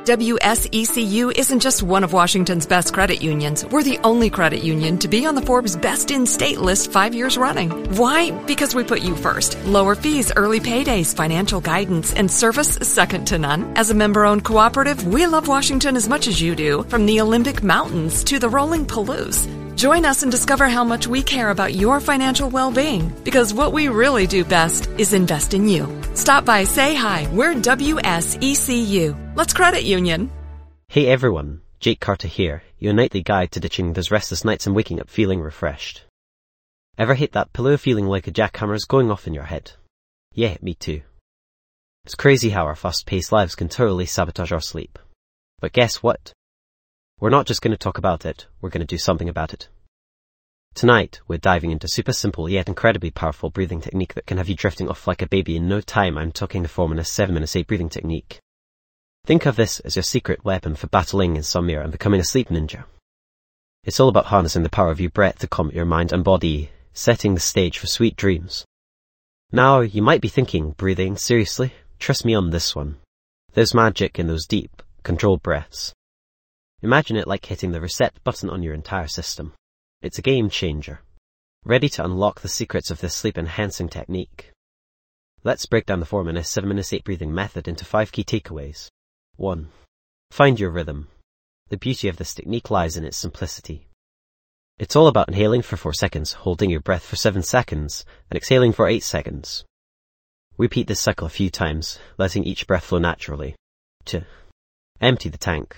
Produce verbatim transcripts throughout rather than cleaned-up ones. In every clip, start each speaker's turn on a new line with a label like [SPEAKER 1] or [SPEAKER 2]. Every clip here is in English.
[SPEAKER 1] W S E C U isn't just one of Washington's best credit unions. We're the only credit union to be on the Forbes Best in State list five years running. Why? Because we put you first. Lower fees, early paydays, financial guidance, and service second to none. As a member-owned cooperative, we love Washington as much as you do, from the Olympic Mountains to the rolling Palouse. Join us and discover how much we care about your financial well-being, because what we really do best is invest in you. Stop by, say hi. We're W S E C U. Let's credit union.
[SPEAKER 2] Hey everyone, Jake Carter here, your nightly guide to ditching those restless nights and waking up feeling refreshed. Ever hit that pillow feeling like a jackhammer's going off in your head? Yeah, me too. It's crazy how our fast-paced lives can totally sabotage our sleep. But guess what? We're not just going to talk about it, we're going to do something about it. Tonight, we're diving into super simple yet incredibly powerful breathing technique that can have you drifting off like a baby in no time. I'm talking the four minute seven minute eight breathing technique. Think of this as your secret weapon for battling insomnia and becoming a sleep ninja. It's all about harnessing the power of your breath to calm your mind and body, setting the stage for sweet dreams. Now, you might be thinking, breathing, seriously? Trust me on this one. There's magic in those deep, controlled breaths. Imagine it like hitting the reset button on your entire system. It's a game changer. Ready to unlock the secrets of this sleep-enhancing technique? Let's break down the four minute seven minute eight breathing method into five key takeaways. one. Find your rhythm. The beauty of this technique lies in its simplicity. It's all about inhaling for four seconds, holding your breath for seven seconds, and exhaling for eight seconds. Repeat this cycle a few times, letting each breath flow naturally. two. Empty the tank.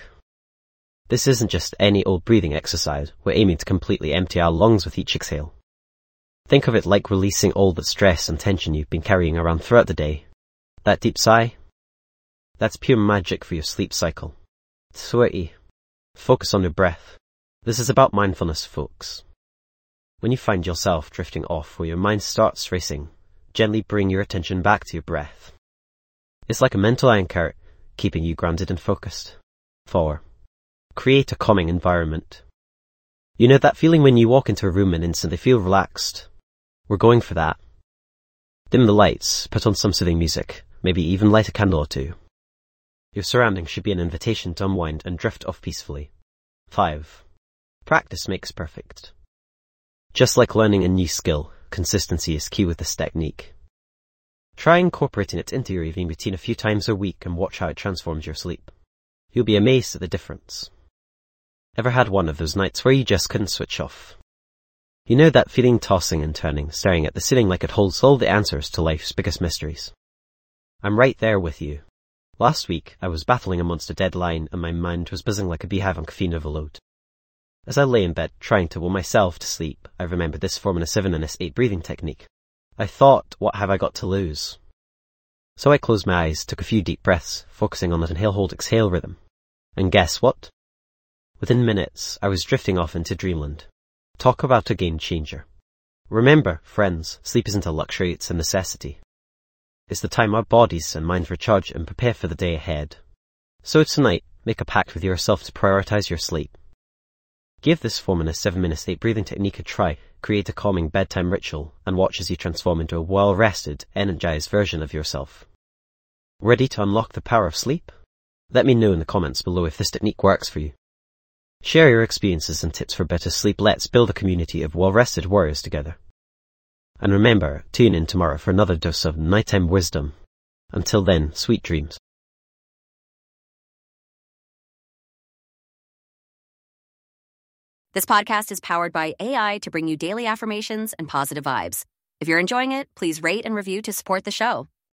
[SPEAKER 2] This isn't just any old breathing exercise. We're aiming to completely empty our lungs with each exhale. Think of it like releasing all the stress and tension you've been carrying around throughout the day. That deep sigh? That's pure magic for your sleep cycle. Sweaty. Focus on your breath. This is about mindfulness, folks. When you find yourself drifting off where your mind starts racing, gently bring your attention back to your breath. It's like a mental anchor, keeping you grounded and focused. four. Create a calming environment. You know that feeling when you walk into a room and instantly feel relaxed? We're going for that. Dim the lights, put on some soothing music, maybe even light a candle or two. Your surroundings should be an invitation to unwind and drift off peacefully. five. Practice makes perfect. Just like learning a new skill, consistency is key with this technique. Try incorporating it into your evening routine a few times a week and watch how it transforms your sleep. You'll be amazed at the difference. Ever had one of those nights where you just couldn't switch off? You know that feeling, tossing and turning, staring at the ceiling like it holds all the answers to life's biggest mysteries? I'm right there with you. Last week, I was battling a monster deadline and my mind was buzzing like a beehive on caffeine overload. As I lay in bed trying to will myself to sleep, I remembered this four minute seven minute eight breathing technique. I thought, what have I got to lose? So I closed my eyes, took a few deep breaths, focusing on that inhale-hold-exhale rhythm. And guess what? Within minutes, I was drifting off into dreamland. Talk about a game changer. Remember, friends, sleep isn't a luxury, it's a necessity. It's the time our bodies and minds recharge and prepare for the day ahead. So tonight, make a pact with yourself to prioritize your sleep. Give this four minute seven minute eight breathing technique a try, create a calming bedtime ritual, and watch as you transform into a well-rested, energized version of yourself. Ready to unlock the power of sleep? Let me know in the comments below if this technique works for you. Share your experiences and tips for better sleep. Let's build a community of well-rested warriors together. And remember, tune in tomorrow for another dose of nighttime wisdom. Until then, sweet dreams.
[SPEAKER 3] This podcast is powered by A I to bring you daily affirmations and positive vibes. If you're enjoying it, please rate and review to support the show.